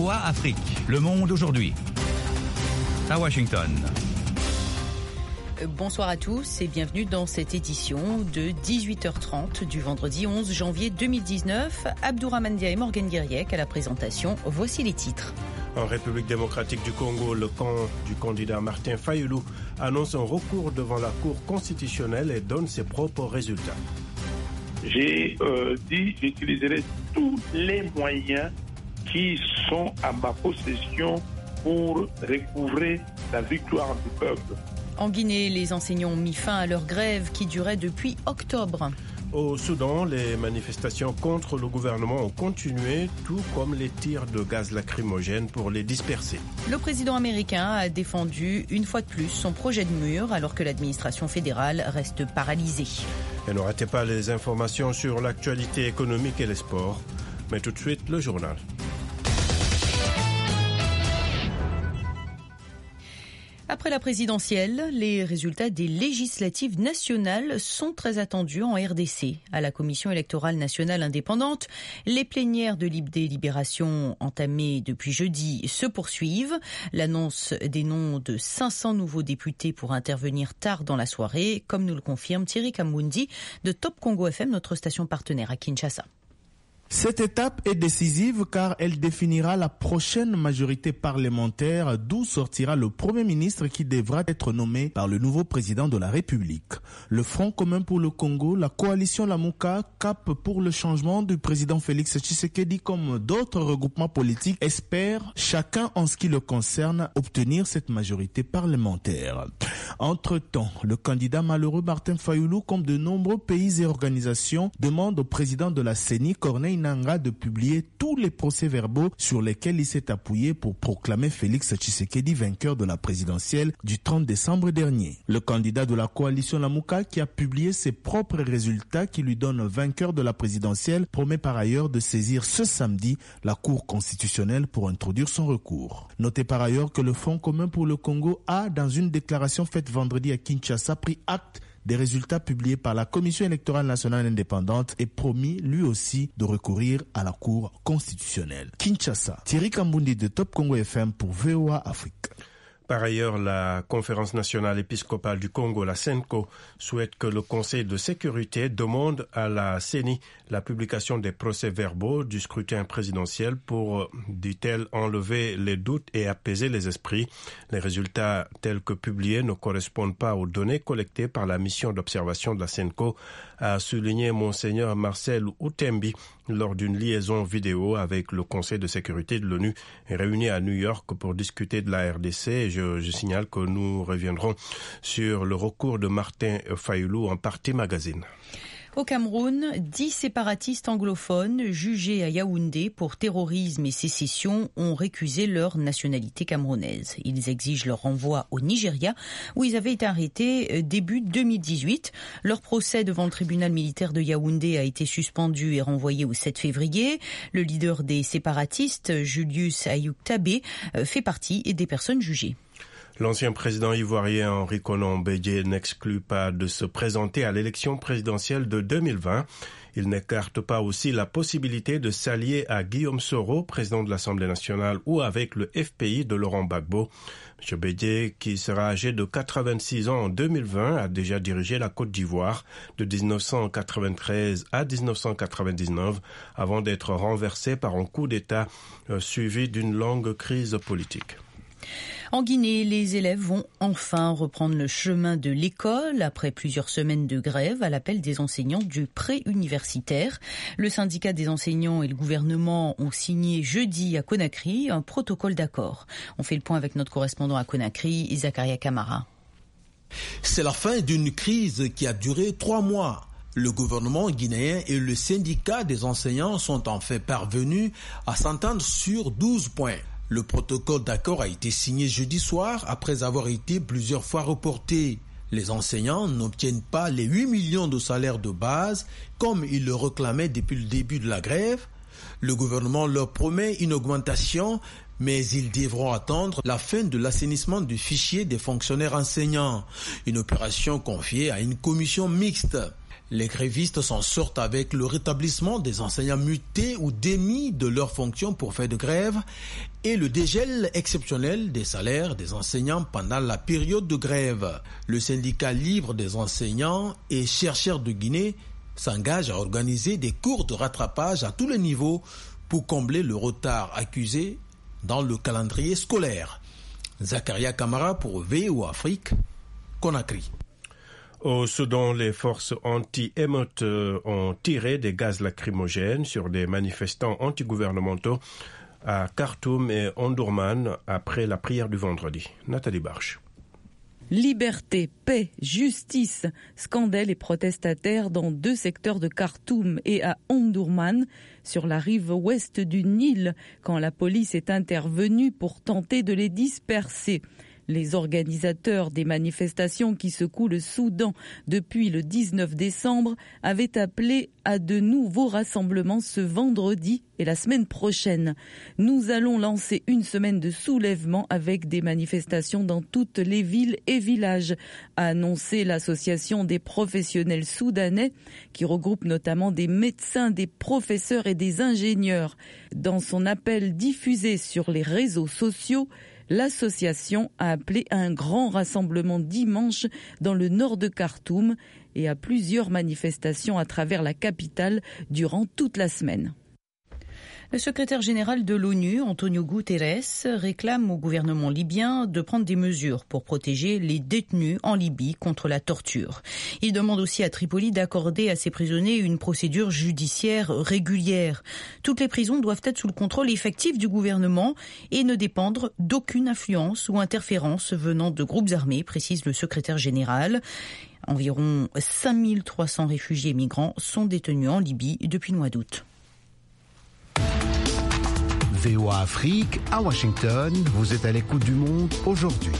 VOA Afrique. Le monde aujourd'hui. À Washington. Bonsoir à tous et bienvenue dans cette édition de 18h30 du vendredi 11 janvier 2019. Abdourahmane Dia et Morgan Guiriec à la présentation. Voici les titres. En République démocratique du Congo, le camp du candidat Martin Fayulu annonce un recours devant la Cour constitutionnelle et donne ses propres résultats. J'ai dit j'utiliserai tous les moyens qui sont à ma possession pour recouvrer la victoire du peuple. En Guinée, les enseignants ont mis fin à leur grève qui durait depuis octobre. Au Soudan, les manifestations contre le gouvernement ont continué, tout comme les tirs de gaz lacrymogène pour les disperser. Le président américain a défendu une fois de plus son projet de mur alors que l'administration fédérale reste paralysée. Et ne ratez pas les informations sur l'actualité économique et les sports. Mais tout de suite, le journal. Après la présidentielle, les résultats des législatives nationales sont très attendus en RDC. À la Commission électorale nationale indépendante, les plénières de délibération entamées depuis jeudi se poursuivent. L'annonce des noms de 500 nouveaux députés pour intervenir tard dans la soirée, comme nous le confirme Thierry Kamwundi de Top Congo FM, notre station partenaire à Kinshasa. Cette étape est décisive car elle définira la prochaine majorité parlementaire d'où sortira le Premier ministre qui devra être nommé par le nouveau président de la République. Le Front commun pour le Congo, la coalition Lamuka, Cap pour le changement du président Félix Tshisekedi comme d'autres regroupements politiques espèrent, chacun en ce qui le concerne, obtenir cette majorité parlementaire. Entre-temps, le candidat malheureux Martin Fayulu, comme de nombreux pays et organisations, demande au président de la CENI, Corneille Nangaa, de publier tous les procès-verbaux sur lesquels il s'est appuyé pour proclamer Félix Tshisekedi vainqueur de la présidentielle du 30 décembre dernier. Le candidat de la coalition Lamuka, qui a publié ses propres résultats qui lui donnent vainqueur de la présidentielle, promet par ailleurs de saisir ce samedi la Cour constitutionnelle pour introduire son recours. Notez par ailleurs que le Front commun pour le Congo a, dans une déclaration faite vendredi à Kinshasa, pris acte des résultats publiés par la Commission électorale nationale indépendante et promis lui aussi de recourir à la Cour constitutionnelle. Kinshasa, Thierry Kamwundi de Top Congo FM pour VOA Afrique. Par ailleurs, la Conférence nationale épiscopale du Congo, la CENCO, souhaite que le Conseil de sécurité demande à la CENI la publication des procès-verbaux du scrutin présidentiel pour, dit-elle, enlever les doutes et apaiser les esprits. Les résultats tels que publiés ne correspondent pas aux données collectées par la mission d'observation de la CENCO, a souligné Monseigneur Marcel Outembi lors d'une liaison vidéo avec le Conseil de sécurité de l'ONU réuni à New York pour discuter de la RDC. Je signale que nous reviendrons sur le recours de Martin Fayulu en partie magazine. Au Cameroun, 10 séparatistes anglophones jugés à Yaoundé pour terrorisme et sécession ont récusé leur nationalité camerounaise. Ils exigent leur renvoi au Nigeria où ils avaient été arrêtés début 2018. Leur procès devant le tribunal militaire de Yaoundé a été suspendu et renvoyé au 7 février. Le leader des séparatistes, Julius Ayouk Tabé, fait partie des personnes jugées. L'ancien président ivoirien Henri Konan Bédié n'exclut pas de se présenter à l'élection présidentielle de 2020. Il n'écarte pas aussi la possibilité de s'allier à Guillaume Soro, président de l'Assemblée nationale, ou avec le FPI de Laurent Gbagbo. M. Bédié, qui sera âgé de 86 ans en 2020, a déjà dirigé la Côte d'Ivoire de 1993 à 1999 avant d'être renversé par un coup d'État suivi d'une longue crise politique. En Guinée, les élèves vont enfin reprendre le chemin de l'école après plusieurs semaines de grève à l'appel des enseignants du pré-universitaire. Le syndicat des enseignants et le gouvernement ont signé jeudi à Conakry un protocole d'accord. On fait le point avec notre correspondant à Conakry, Zakaria Kamara. C'est la fin d'une crise qui a duré 3 mois. Le gouvernement guinéen et le syndicat des enseignants sont en fait parvenus à s'entendre sur 12 points. Le protocole d'accord a été signé jeudi soir après avoir été plusieurs fois reporté. Les enseignants n'obtiennent pas les 8 millions de salaires de base comme ils le réclamaient depuis le début de la grève. Le gouvernement leur promet une augmentation, mais ils devront attendre la fin de l'assainissement du fichier des fonctionnaires enseignants, une opération confiée à une commission mixte. Les grévistes s'en sortent avec le rétablissement des enseignants mutés ou démis de leurs fonctions pour faire de grève et le dégel exceptionnel des salaires des enseignants pendant la période de grève. Le syndicat libre des enseignants et chercheurs de Guinée s'engage à organiser des cours de rattrapage à tous les niveaux pour combler le retard accusé dans le calendrier scolaire. Zakaria Kamara pour VOA Afrique, Conakry. Au Soudan, les forces anti-émeutes ont tiré des gaz lacrymogènes sur des manifestants antigouvernementaux à Khartoum et Omdurman après la prière du vendredi. Nathalie Barche. Liberté, paix, justice, scandales et protestataires dans 2 secteurs de Khartoum et à Omdurman, sur la rive ouest du Nil, quand la police est intervenue pour tenter de les disperser. Les organisateurs des manifestations qui secouent le Soudan depuis le 19 décembre avaient appelé à de nouveaux rassemblements ce vendredi et la semaine prochaine. Nous allons lancer une semaine de soulèvement avec des manifestations dans toutes les villes et villages, a annoncé l'association des professionnels soudanais qui regroupe notamment des médecins, des professeurs et des ingénieurs. Dans son appel diffusé sur les réseaux sociaux, l'association a appelé à un grand rassemblement dimanche dans le nord de Khartoum et à plusieurs manifestations à travers la capitale durant toute la semaine. Le secrétaire général de l'ONU, Antonio Guterres, réclame au gouvernement libyen de prendre des mesures pour protéger les détenus en Libye contre la torture. Il demande aussi à Tripoli d'accorder à ses prisonniers une procédure judiciaire régulière. Toutes les prisons doivent être sous le contrôle effectif du gouvernement et ne dépendre d'aucune influence ou interférence venant de groupes armés, précise le secrétaire général. Environ 5300 réfugiés migrants sont détenus en Libye depuis le mois d'août. VOA Afrique, à Washington, vous êtes à l'écoute du monde aujourd'hui.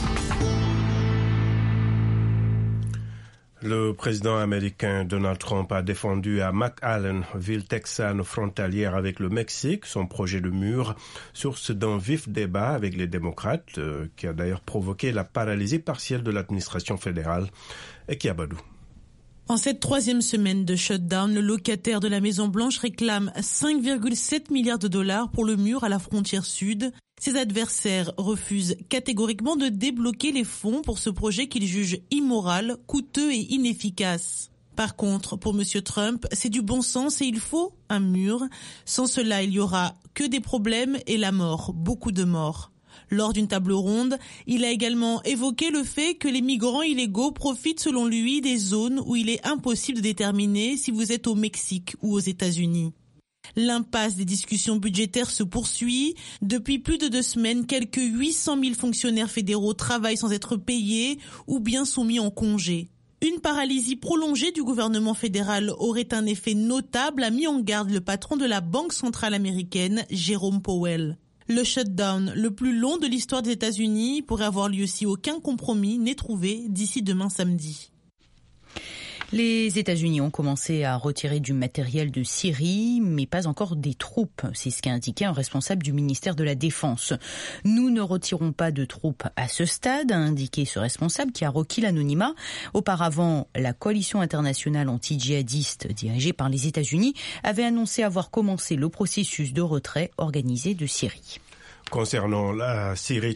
Le président américain Donald Trump a défendu à McAllen, ville texane frontalière avec le Mexique, son projet de mur, source d'un vif débat avec les démocrates, qui a d'ailleurs provoqué la paralysie partielle de l'administration fédérale. Eki Abadou. En cette 3e semaine de shutdown, le locataire de la Maison-Blanche réclame 5,7 milliards de dollars pour le mur à la frontière sud. Ses adversaires refusent catégoriquement de débloquer les fonds pour ce projet qu'ils jugent immoral, coûteux et inefficace. Par contre, pour M. Trump, c'est du bon sens et il faut un mur. Sans cela, il y aura que des problèmes et la mort, beaucoup de morts. Lors d'une table ronde, il a également évoqué le fait que les migrants illégaux profitent selon lui des zones où il est impossible de déterminer si vous êtes au Mexique ou aux États-Unis. L'impasse des discussions budgétaires se poursuit. Depuis plus de 2 semaines, quelques 800 000 fonctionnaires fédéraux travaillent sans être payés ou bien sont mis en congé. Une paralysie prolongée du gouvernement fédéral aurait un effet notable, a mis en garde le patron de la Banque centrale américaine, Jerome Powell. Le shutdown le plus long de l'histoire des États-Unis pourrait avoir lieu si aucun compromis n'est trouvé d'ici demain samedi. Les États-Unis ont commencé à retirer du matériel de Syrie, mais pas encore des troupes. C'est ce qu'a indiqué un responsable du ministère de la Défense. Nous ne retirons pas de troupes à ce stade, a indiqué ce responsable qui a requis l'anonymat. Auparavant, la coalition internationale anti-djihadiste dirigée par les États-Unis avait annoncé avoir commencé le processus de retrait organisé de Syrie. Concernant la Syrie,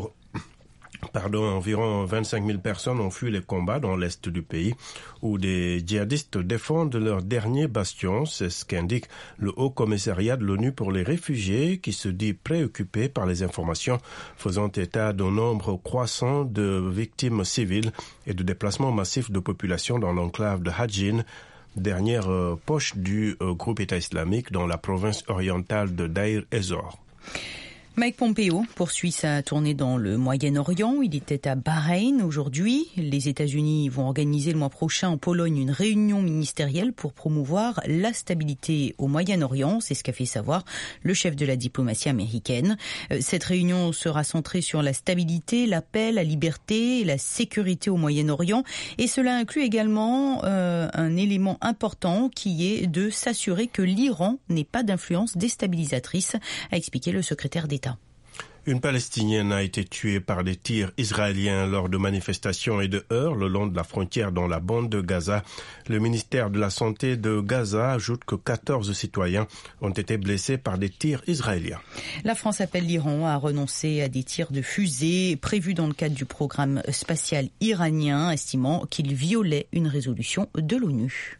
environ 25 000 personnes ont fui les combats dans l'est du pays où des djihadistes défendent leur dernier bastion. C'est ce qu'indique le Haut Commissariat de l'ONU pour les réfugiés qui se dit préoccupé par les informations faisant état d'un nombre croissant de victimes civiles et de déplacements massifs de population dans l'enclave de Hadjin, dernière poche du groupe État islamique dans la province orientale de Deir ez-Zor. Mike Pompeo poursuit sa tournée dans le Moyen-Orient. Il était à Bahreïn aujourd'hui. Les États-Unis vont organiser le mois prochain en Pologne une réunion ministérielle pour promouvoir la stabilité au Moyen-Orient. C'est ce qu'a fait savoir le chef de la diplomatie américaine. Cette réunion sera centrée sur la stabilité, la paix, la liberté et la sécurité au Moyen-Orient. Et cela inclut également un élément important qui est de s'assurer que l'Iran n'ait pas d'influence déstabilisatrice, a expliqué le secrétaire d'État. Une Palestinienne a été tuée par des tirs israéliens lors de manifestations et de heurts le long de la frontière dans la bande de Gaza. Le ministère de la Santé de Gaza ajoute que 14 citoyens ont été blessés par des tirs israéliens. La France appelle l'Iran à renoncer à des tirs de fusées prévus dans le cadre du programme spatial iranien, estimant qu'il violait une résolution de l'ONU.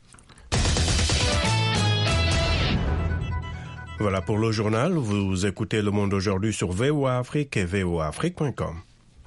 Voilà pour le journal. Vous écoutez Le Monde aujourd'hui sur VOA Afrique et voaafrique.com.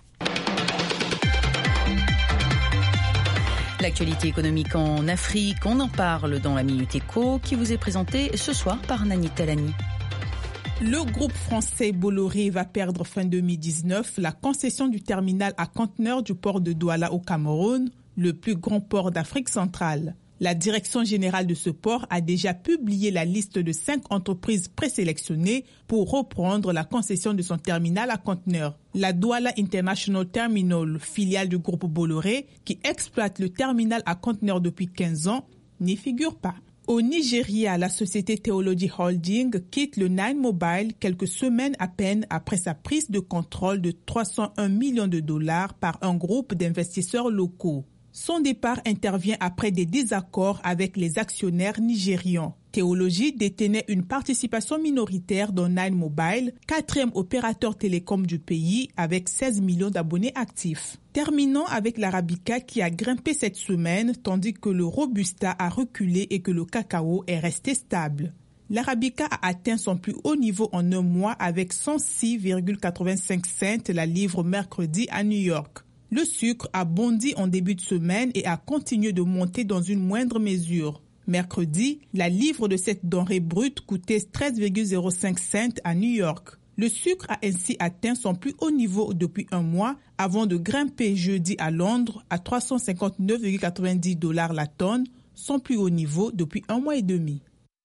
L'actualité économique en Afrique, on en parle dans la Minute Éco qui vous est présentée ce soir par Nani Talani. Le groupe français Bolloré va perdre fin 2019 la concession du terminal à conteneurs du port de Douala au Cameroun, le plus grand port d'Afrique centrale. La direction générale de ce port a déjà publié la liste de 5 entreprises présélectionnées pour reprendre la concession de son terminal à conteneurs. La Douala International Terminal, filiale du groupe Bolloré, qui exploite le terminal à conteneurs depuis 15 ans, n'y figure pas. Au Nigeria, la société Theology Holding quitte le Nine Mobile quelques semaines à peine après sa prise de contrôle de 301 millions de dollars par un groupe d'investisseurs locaux. Son départ intervient après des désaccords avec les actionnaires nigérians. Theology détenait une participation minoritaire dans Nine Mobile, 4e opérateur télécom du pays avec 16 millions d'abonnés actifs. Terminons avec l'Arabica qui a grimpé cette semaine tandis que le Robusta a reculé et que le cacao est resté stable. L'Arabica a atteint son plus haut niveau en un mois avec 106,85 cents la livre mercredi à New York. Le sucre a bondi en début de semaine et a continué de monter dans une moindre mesure. Mercredi, la livre de cette denrée brute coûtait 13,05 cents à New York. Le sucre a ainsi atteint son plus haut niveau depuis un mois avant de grimper jeudi à Londres à 359,90 $ la tonne, son plus haut niveau depuis un mois et demi.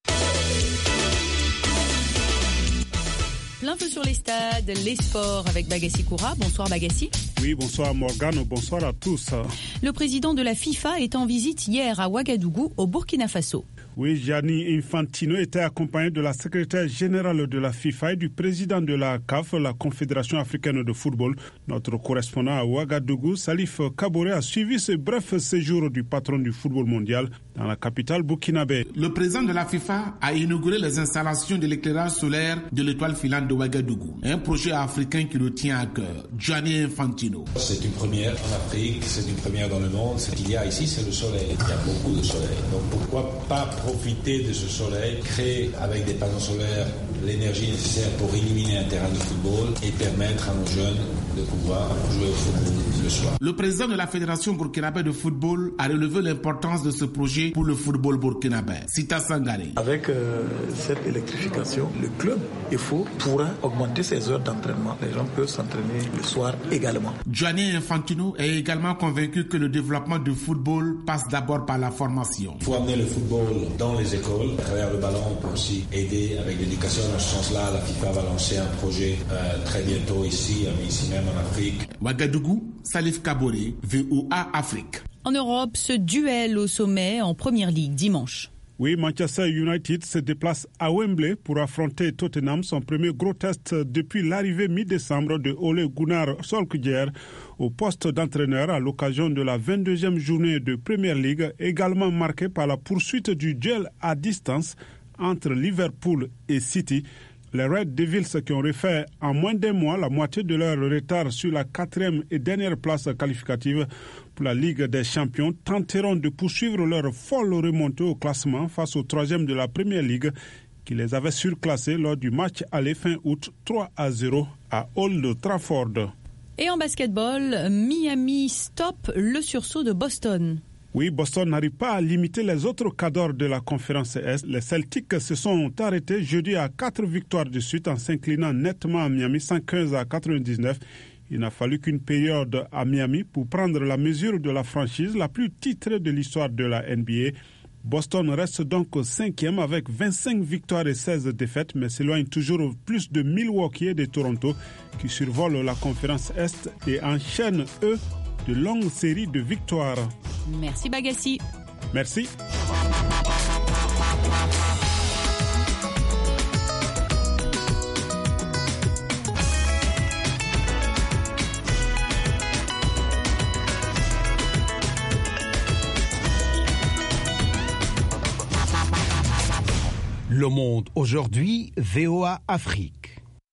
L'info sur les stades, les sports avec Bagassi Koura. Bonsoir Bagassi. Oui, bonsoir Morgane, bonsoir à tous. Le président de la FIFA est en visite hier à Ouagadougou, au Burkina Faso. Oui, Gianni Infantino était accompagné de la secrétaire générale de la FIFA et du président de la CAF, la Confédération africaine de football. Notre correspondant à Ouagadougou, Salif Kaboré, a suivi ce bref séjour du patron du football mondial dans la capitale burkinabé. Le président de la FIFA a inauguré les installations de l'éclairage solaire de l'étoile filante de Ouagadougou, un projet africain qui le tient à cœur. Gianni Infantino. C'est une première en Afrique, c'est une première dans le monde. Ce qu'il y a ici, c'est le soleil. Il y a beaucoup de soleil. Donc pourquoi pas profiter de ce soleil, créer avec des panneaux solaires l'énergie nécessaire pour éliminer un terrain de football et permettre à nos jeunes de pouvoir jouer au football le soir. Le président de la Fédération burkinabé de football a relevé l'importance de ce projet pour le football burkinabé. Sita Sangare. Avec cette électrification, le club pourra augmenter ses heures d'entraînement. Les gens peuvent s'entraîner le soir également. Gianni Infantino est également convaincu que le développement du football passe d'abord par la formation. Il faut amener le football dans les écoles. À travers le ballon, on peut aussi aider avec l'éducation. Dans ce sens-là, la FIFA va lancer un projet très bientôt ici même en Afrique. Ouagadougou, Salif Kaboré, VOA Afrique. En Europe, ce duel au sommet en Première Ligue dimanche. Oui, Manchester United se déplace à Wembley pour affronter Tottenham, son premier gros test depuis l'arrivée mi-décembre de Ole Gunnar Solskjaer au poste d'entraîneur à l'occasion de la 22e journée de Premier League, également marquée par la poursuite du duel à distance entre Liverpool et City. Les Red Devils, qui ont refait en moins d'un mois la moitié de leur retard sur la 4e et dernière place qualificative pour la Ligue des Champions, tenteront de poursuivre leur folle remontée au classement face au 3e de la Premier League qui les avait surclassés lors du match aller fin août 3-0 à Old Trafford. Et en basketball, Miami stoppe le sursaut de Boston. Oui, Boston n'arrive pas à limiter les autres cadors de la conférence Est. Les Celtics se sont arrêtés jeudi à 4 victoires de suite en s'inclinant nettement à Miami 115-99. Il n'a fallu qu'une période à Miami pour prendre la mesure de la franchise la plus titrée de l'histoire de la NBA. Boston reste donc 5e avec 25 victoires et 16 défaites, mais s'éloigne toujours plus de Milwaukee et de Toronto qui survolent la conférence Est et enchaînent, eux, de longues séries de victoires. Merci Bagassi. Merci. Le Monde aujourd'hui, VOA Afrique.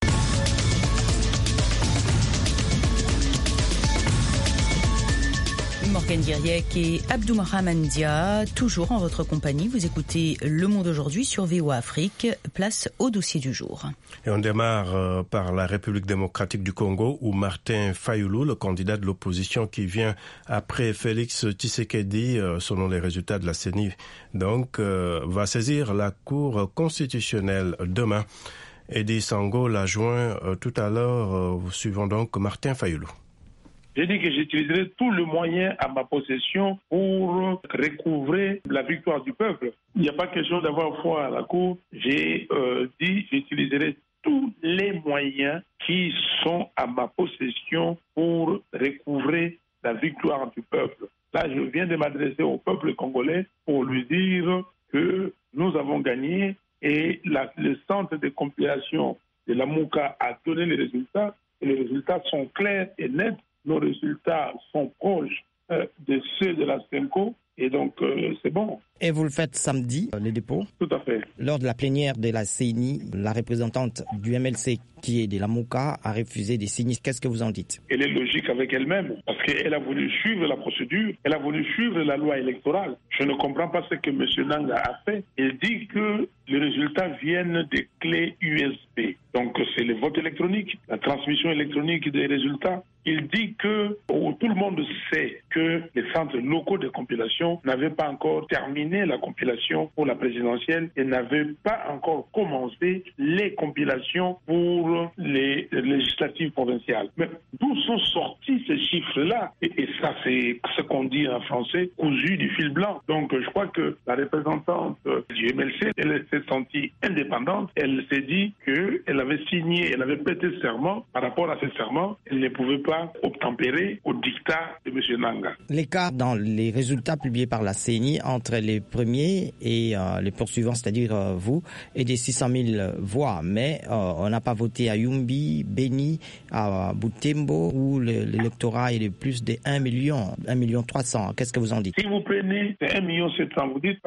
Morgane Guiriec et Abdourahmane Dia, toujours en votre compagnie. Vous écoutez Le Monde aujourd'hui sur VOA Afrique. Place au dossier du jour. Et on démarre par la République démocratique du Congo où Martin Fayulu, le candidat de l'opposition qui vient après Félix Tshisekedi, selon les résultats de la CENI, donc, va saisir la Cour constitutionnelle demain. Edi Sango l'a joint tout à l'heure, suivant donc Martin Fayulu. J'ai dit que j'utiliserai tous les moyens à ma possession pour recouvrer la victoire du peuple. Il n'y a pas question d'avoir foi à la Cour. J'ai dit que j'utiliserai tous les moyens qui sont à ma possession pour recouvrer la victoire du peuple. Là, je viens de m'adresser au peuple congolais pour lui dire que nous avons gagné et le centre de compilation de la Mouka a donné les résultats et les résultats sont clairs et nets. Nos résultats sont proches de ceux de la SENCO et donc c'est bon. Et vous le faites samedi, les dépôts? Tout à fait. Lors de la plénière de la CENI, la représentante du MLC qui est de la Mouka a refusé de signer. Qu'est-ce que vous en dites? Elle est logique avec elle-même parce qu'elle a voulu suivre la procédure, elle a voulu suivre la loi électorale. Je ne comprends pas ce que M. Nanga a fait. Il dit que les résultats viennent des clés USB. Donc c'est le vote électronique, la transmission électronique des résultats. Il dit que tout le monde sait que les centres locaux de compilation n'avaient pas encore terminé la compilation pour la présidentielle et n'avaient pas encore commencé les compilations pour les législatives provinciales. Mais d'où sont sortis ces chiffres-là? Et ça, c'est ce qu'on dit en français, cousu du fil blanc. Donc je crois que la représentante du MLC, elle s'est sentie indépendante. Elle s'est dit qu'elle avait signé, elle avait prêté serment. Par rapport à ce serment, elle ne pouvait pas obtempérer au dictat de M. Nanga. L'écart dans les résultats publiés par la CENI entre les premiers et les poursuivants, c'est-à-dire vous, est des 600 000 voix. Mais on n'a pas voté à Yumbi, Beni, à Butembo, où l'électorat est de plus de 1 million 300. Qu'est-ce que vous en dites? Si vous prenez 1 million 700, vous dites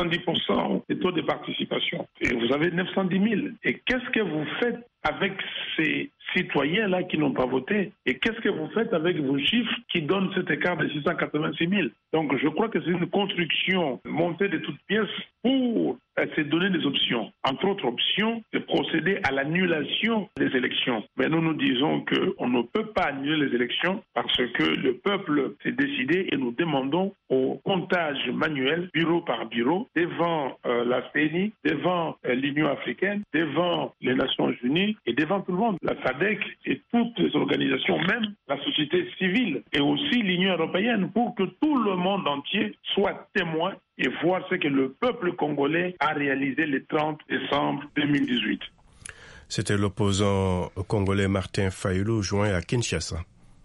70% des taux de participation. Et vous avez 910 000. Et qu'est-ce que vous faites avec ces citoyens-là qui n'ont pas voté? Et qu'est-ce que vous faites avec vos chiffres qui donnent cet écart de 686 000? Donc je crois que c'est une construction montée de toutes pièces pour se donner des options. Entre autres options, de procéder à l'annulation des élections. Mais nous disons qu'on ne peut pas annuler les élections parce que le peuple s'est décidé et nous demandons au comptage manuel, bureau par bureau, devant la CENI, devant l'Union africaine, devant les Nations unies et devant tout le monde, la SADC et toutes les organisations, même la société civile et aussi l'Union européenne, pour que tout le monde entier soit témoin et voir ce que le peuple congolais a réalisé le 30 décembre 2018. C'était l'opposant congolais Martin Fayulu, joint à Kinshasa.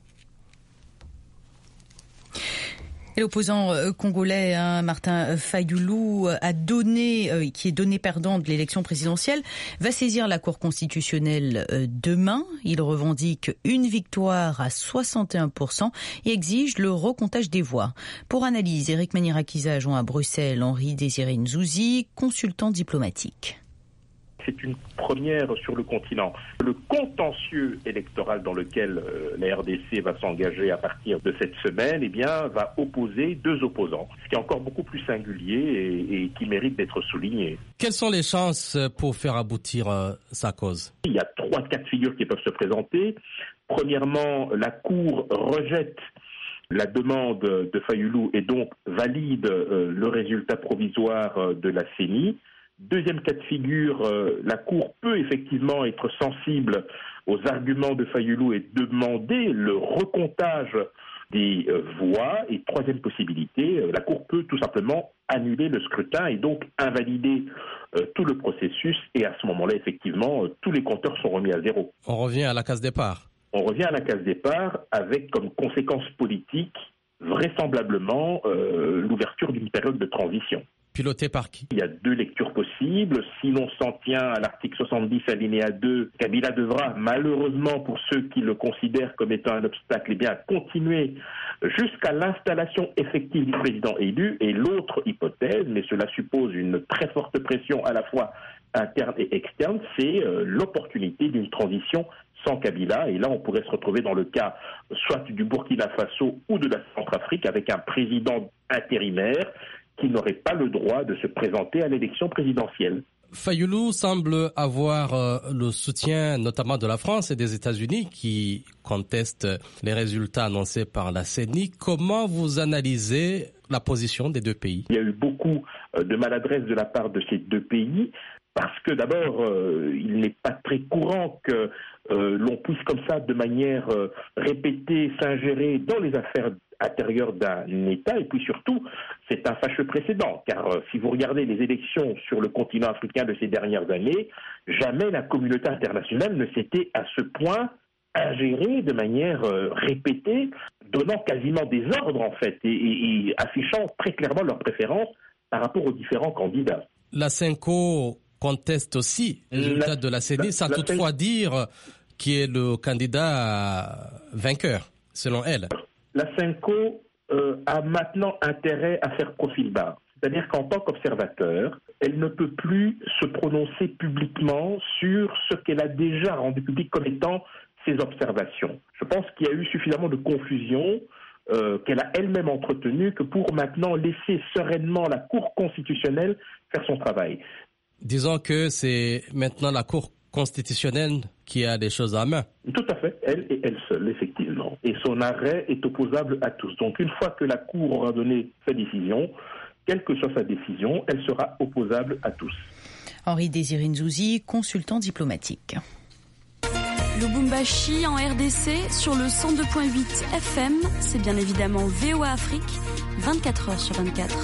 Et l'opposant congolais Martin Fayulu qui est donné perdant de l'élection présidentielle, va saisir la Cour constitutionnelle demain. Il revendique une victoire à 61% et exige le recomptage des voix. Pour analyse, Eric Manirakiza joint à Bruxelles Henri-Désiré Nzouzi, consultant diplomatique. C'est une première sur le continent. Le contentieux électoral dans lequel la RDC va s'engager à partir de cette semaine, va opposer deux opposants, ce qui est encore beaucoup plus singulier et qui mérite d'être souligné. Quelles sont les chances pour faire aboutir sa cause? Il y a 3 cas de figure qui peuvent se présenter. Premièrement, la Cour rejette la demande de Fayulu et donc valide le résultat provisoire de la CENI. Deuxième cas de figure, la Cour peut effectivement être sensible aux arguments de Fayulu et demander le recomptage des voix. Et troisième possibilité, la Cour peut tout simplement annuler le scrutin et donc invalider tout le processus. Et à ce moment-là, effectivement, tous les compteurs sont remis à zéro. On revient à la case départ. On revient à la case départ avec comme conséquence politique vraisemblablement l'ouverture d'une période de transition. Piloté par qui? Il y a 2 lectures possibles. Si l'on s'en tient à l'article 70 alinéa 2, Kabila devra malheureusement, pour ceux qui le considèrent comme étant un obstacle, continuer jusqu'à l'installation effective du président élu. Et l'autre hypothèse, mais cela suppose une très forte pression à la fois interne et externe, c'est l'opportunité d'une transition sans Kabila. Et là, on pourrait se retrouver dans le cas soit du Burkina Faso ou de la Centrafrique avec un président intérimaire qui n'aurait pas le droit de se présenter à l'élection présidentielle. Fayulu semble avoir le soutien notamment de la France et des États-Unis qui contestent les résultats annoncés par la CENI. Comment vous analysez la position des 2 pays? Il y a eu beaucoup de maladresse de la part de ces 2 pays parce que d'abord, il n'est pas très courant que l'on puisse comme ça de manière répétée s'ingérer dans les affaires intérieures d'un État, et puis surtout, c'est un fâcheux précédent, car si vous regardez les élections sur le continent africain de ces dernières années, jamais la communauté internationale ne s'était à ce point ingérée de manière répétée, donnant quasiment des ordres en fait, et affichant très clairement leurs préférences par rapport aux différents candidats. La CENCO conteste aussi les résultats de la CENI, sans toutefois dire qui est le candidat vainqueur, selon elle. La CENCO a maintenant intérêt à faire profil bas. C'est-à-dire qu'en tant qu'observateur, elle ne peut plus se prononcer publiquement sur ce qu'elle a déjà rendu public comme étant ses observations. Je pense qu'il y a eu suffisamment de confusion qu'elle a elle-même entretenue que pour maintenant laisser sereinement la Cour constitutionnelle faire son travail. Disons que c'est maintenant la Cour constitutionnelle qui a des choses en main. Tout à fait, elle et elle seule, effectivement. Et son arrêt est opposable à tous. Donc une fois que la Cour aura donné sa décision, quelle que soit sa décision, elle sera opposable à tous. Henri-Désiré Nzouzi, consultant diplomatique. Lubumbashi en RDC sur le 102.8 FM, c'est bien évidemment VOA Afrique, 24h sur 24.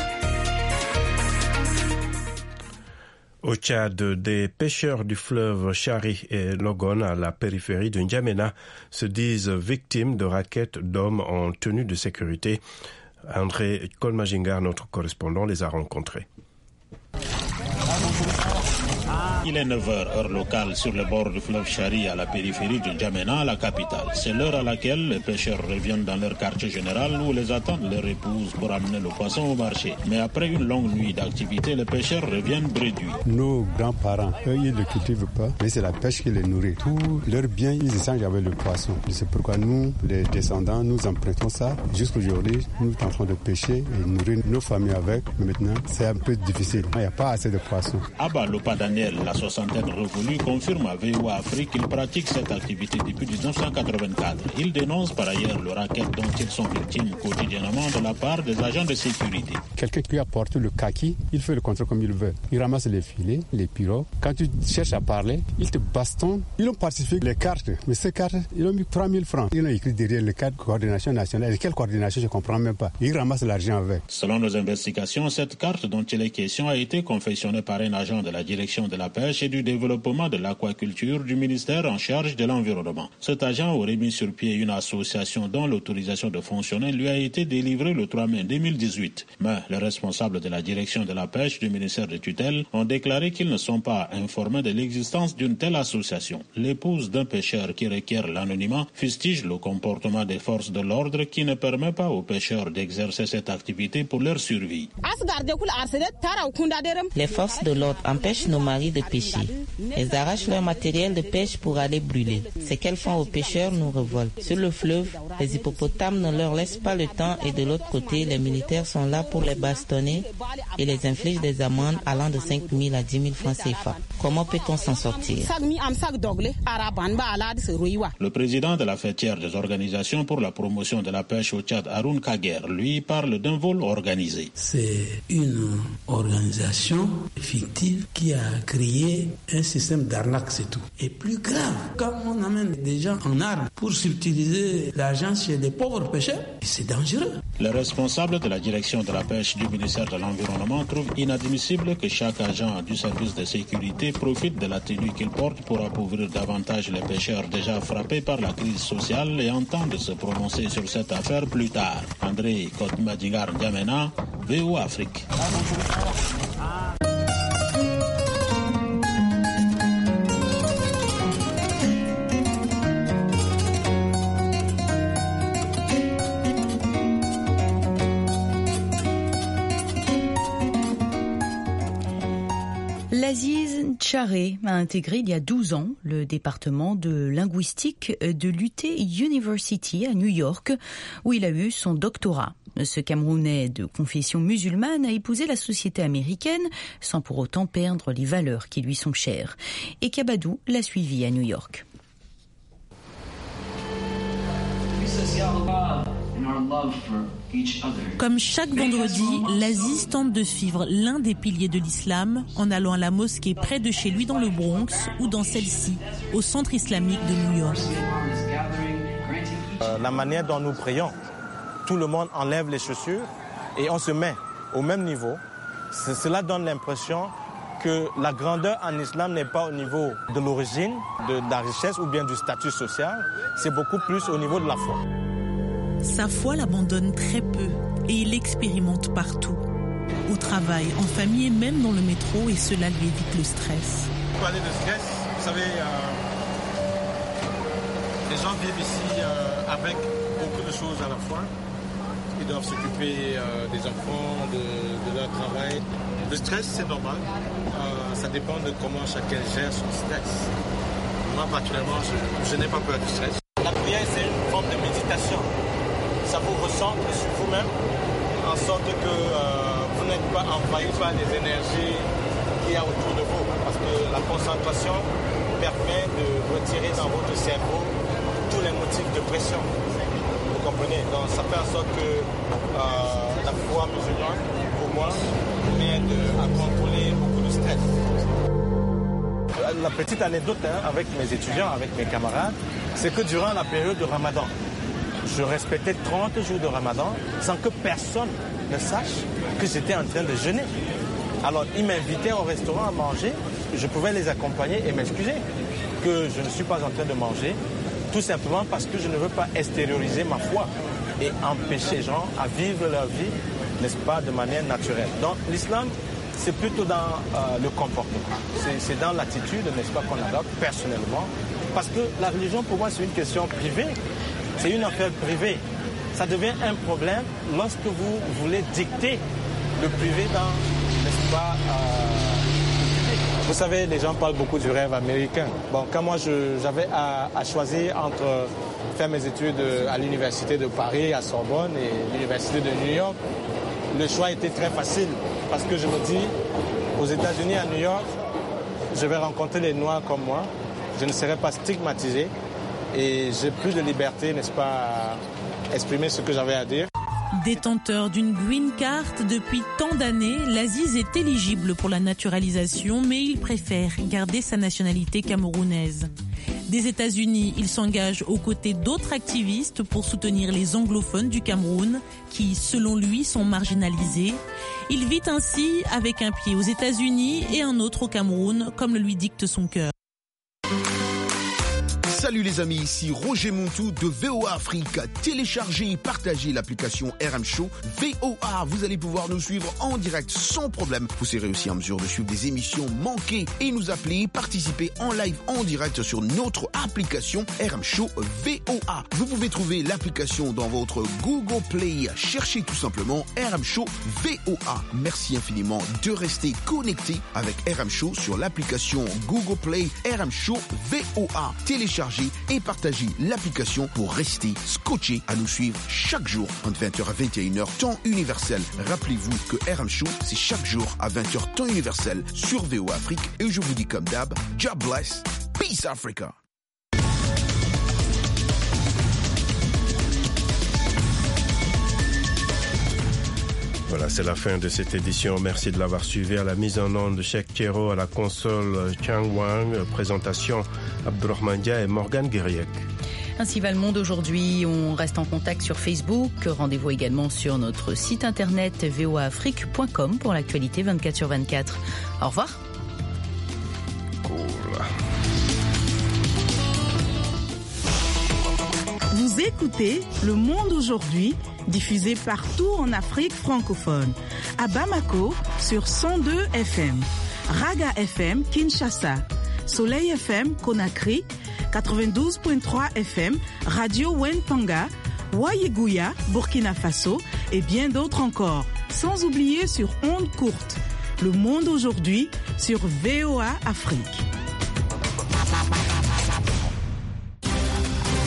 Au Tchad, des pêcheurs du fleuve Chari et Logon à la périphérie de N'Djamena se disent victimes de rackets d'hommes en tenue de sécurité. André Kolmajingar, notre correspondant, les a rencontrés. Il est 9h, heure locale, sur le bord du fleuve Chari à la périphérie de N'Djamena, la capitale. C'est l'heure à laquelle les pêcheurs reviennent dans leur quartier général où les attendent leurs épouses pour amener le poisson au marché. Mais après une longue nuit d'activité, les pêcheurs reviennent bredouilles. Nos grands-parents, eux, ils ne cultivent pas, mais c'est la pêche qui les nourrit. Tous leurs biens, ils échangent avec le poisson. C'est pourquoi nous, les descendants, nous empruntons ça. Jusqu'aujourd'hui, nous tentons de pêcher et nourrir nos familles avec. Mais maintenant, c'est un peu difficile. Il n'y a pas assez de poissons. Abba Lopa Daniel, la soixantaine révolue, confirme à VOA Afrique qu'il pratique cette activité depuis 1984. Il dénonce par ailleurs le racket dont ils sont victimes quotidiennement de la part des agents de sécurité. Quelqu'un qui apporte le kaki, il fait le contrôle comme il veut. Il ramasse les filets, les pirogues. Quand tu cherches à parler, ils te bastonnent. Ils ont falsifié les cartes, mais ces cartes, ils ont mis 3000 francs. Ils ont écrit derrière les cartes coordination nationale. Et quelle coordination, je ne comprends même pas. Ils ramassent l'argent avec. Selon nos investigations, cette carte dont il est question a été confectionnée par un agent de la direction de la pêche et du développement de l'aquaculture du ministère en charge de l'environnement. Cet agent aurait mis sur pied une association dont l'autorisation de fonctionner lui a été délivrée le 3 mai 2018. Mais les responsables de la direction de la pêche du ministère de tutelle ont déclaré qu'ils ne sont pas informés de l'existence d'une telle association. L'épouse d'un pêcheur qui requiert l'anonymat fustige le comportement des forces de l'ordre qui ne permet pas aux pêcheurs d'exercer cette activité pour leur survie. Les forces de l'ordre empêchent nos maris de pêcher. Elles arrachent leur matériel de pêche pour aller brûler. Ce qu'elles font aux pêcheurs nous révolte. Sur le fleuve, les hippopotames ne leur laissent pas le temps et de l'autre côté, les militaires sont là pour les bastonner et les infligent des amendes allant de 5 000 à 10 000 francs CFA. Comment peut-on s'en sortir? Le président de la fêtière des organisations pour la promotion de la pêche au Tchad, Haroun Kager, lui parle d'un vol organisé. C'est une organisation fictive qui a créé un système d'arnaque, c'est tout. Et plus grave, quand on amène des gens en armes pour subtiliser l'argent chez des pauvres pêcheurs, c'est dangereux. Le responsable de la direction de la pêche du ministère de l'Environnement trouve inadmissible que chaque agent du service de sécurité profite de la tenue qu'il porte pour appauvrir davantage les pêcheurs déjà frappés par la crise sociale et entende se prononcer sur cette affaire plus tard. André Kolmajingar N'Djamena, VOA Afrique. Abdelaziz Ntcharé a intégré il y a 12 ans le département de linguistique de l'UT University à New York, où il a eu son doctorat. Ce Camerounais de confession musulmane a épousé la société américaine sans pour autant perdre les valeurs qui lui sont chères. Et Kabadou l'a suivi à New York. Comme chaque vendredi, l'Aziz tente de suivre l'un des piliers de l'islam en allant à la mosquée près de chez lui dans le Bronx ou dans celle-ci, au centre islamique de New York. La manière dont nous prions, tout le monde enlève les chaussures et on se met au même niveau. Cela donne l'impression que la grandeur en islam n'est pas au niveau de l'origine, de la richesse ou bien du statut social, c'est beaucoup plus au niveau de la foi. Sa foi l'abandonne très peu et il expérimente partout. Au travail, en famille et même dans le métro, et cela lui évite le stress. Pour parler de stress, vous savez, les gens vivent ici avec beaucoup de choses à la fois. Ils doivent s'occuper des enfants, de leur travail. Le stress, c'est normal. Ça dépend de comment chacun gère son stress. Moi, particulièrement, je n'ai pas peur du stress. La prière, c'est une forme de méditation. Ça vous recentre sur vous-même, en sorte que vous n'êtes pas envahi par les énergies qu'il y a autour de vous. Parce que la concentration permet de retirer dans votre cerveau tous les motifs de pression. Vous comprenez? Donc ça fait en sorte que la foi musulmane, pour moi, m'aide à contrôler beaucoup de stress. La petite anecdote avec mes étudiants, avec mes camarades, c'est que durant la période de Ramadan, je respectais 30 jours de Ramadan sans que personne ne sache que j'étais en train de jeûner. Alors, ils m'invitaient au restaurant à manger. Je pouvais les accompagner et m'excuser que je ne suis pas en train de manger, tout simplement parce que je ne veux pas extérioriser ma foi et empêcher les gens à vivre leur vie, n'est-ce pas, de manière naturelle. Donc, l'islam, c'est plutôt dans le comportement. C'est dans l'attitude, n'est-ce pas, qu'on adopte personnellement. Parce que la religion, pour moi, c'est une question privée. C'est une affaire privée. Ça devient un problème lorsque vous voulez dicter le privé dans, n'est-ce pas, le public. Vous savez, les gens parlent beaucoup du rêve américain. Bon, quand moi j'avais à choisir entre faire mes études à l'université de Paris, à Sorbonne et l'université de New York, le choix était très facile parce que je me dis, aux États-Unis, à New York, je vais rencontrer les Noirs comme moi, je ne serai pas stigmatisé. Et j'ai plus de liberté, n'est-ce pas, à exprimer ce que j'avais à dire. Détenteur d'une green card depuis tant d'années, l'Aziz est éligible pour la naturalisation, mais il préfère garder sa nationalité camerounaise. Des États-Unis, il s'engage aux côtés d'autres activistes pour soutenir les anglophones du Cameroun, qui, selon lui, sont marginalisés. Il vit ainsi avec un pied aux États-Unis et un autre au Cameroun, comme le lui dicte son cœur. Salut les amis, ici Roger Montou de VOA Afrique. Téléchargez et partagez l'application RM Show VOA. Vous allez pouvoir nous suivre en direct sans problème. Vous serez aussi en mesure de suivre des émissions manquées et nous appeler, participer en live en direct sur notre application RM Show VOA. Vous pouvez trouver l'application dans votre Google Play. Cherchez tout simplement RM Show VOA. Merci infiniment de rester connecté avec RM Show sur l'application Google Play RM Show VOA. Téléchargez et partagez l'application pour rester scotché à nous suivre chaque jour entre 20h à 21h temps universel. Rappelez-vous que RM Show, c'est chaque jour à 20h temps universel sur VOA Afrique. Et je vous dis comme d'hab, God bless, peace Africa. Voilà, c'est la fin de cette édition. Merci de l'avoir suivi. À la mise en onde de Cheikh Thiero, à la console Chang Wang, présentation Abdourahmane Dia et Morgane Guériec. Ainsi va le monde aujourd'hui. On reste en contact sur Facebook. Rendez-vous également sur notre site internet voaafrique.com pour l'actualité 24/24. Au revoir. Cool. Vous écoutez Le Monde aujourd'hui, diffusé partout en Afrique francophone. À Bamako, sur 102 FM. Raga FM, Kinshasa. Soleil FM, Conakry. 92.3 FM, Radio Wenpanga. Wayeguya, Burkina Faso. Et bien d'autres encore. Sans oublier sur ondes courtes. Le monde aujourd'hui sur VOA Afrique.